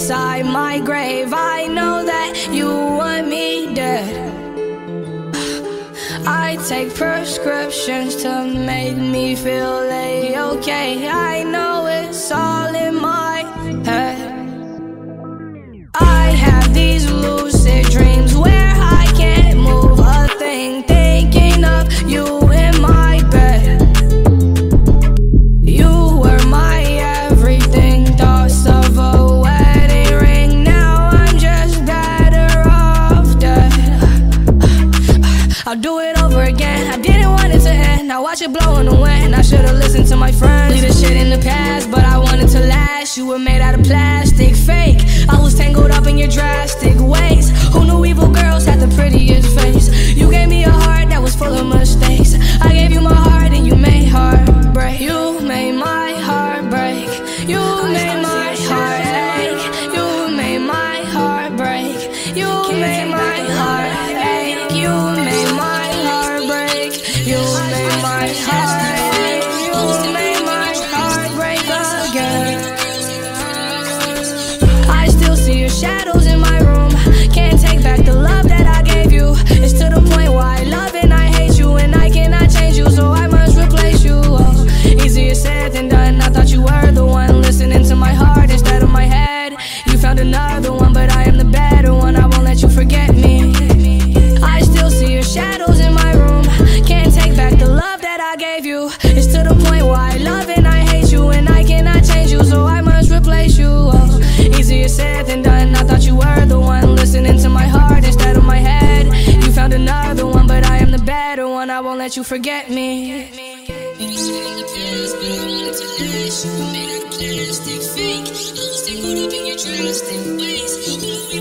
inside my grave. I know that you want me dead. I take prescriptions to make me feel okay. I know it's all in my head. I have these lucid dreams where I can't move a thing, thinking of you in my bed. You were my everything, thoughts of a wedding ring. Now I'm just better off dead. I'll do it over again. I didn't want it to end. I watch it blow in the wind. I should've listened to my friends. Leave this shit in the past, but I wanted to last. You were made out of plastic, fake. I was tangled up in your drastic ways. Who knew evil girls had the prettiest face? You gave me a heart that was full of mistakes. I gave you my heart and you made heartbreak. You made my heart break. You made my heart ache. You made my heart break. You made my heart ache. You made my heart break. You made my heart ache. You made my heart break again. I still see your shadows in my room. Can't take back the love that I gave you. It's to the point where I love and I hate you, and I cannot change you, so I must replace you. Oh, easier said than done. I thought you were the one listening to my heart instead of my head. You found another one, but I am the better one. I won't let you forget me. I still see your shadows in my room. Can't take back the love that I gave you. It's to the point where I love and I hate you, and I cannot change you, so I must replace you. Oh, easier said than done. I thought you were the one listening to my heart instead of my head. You found another one, but I am the better one. I won't let you forget me. Plastic fake. I was tangled up in your drastic ways.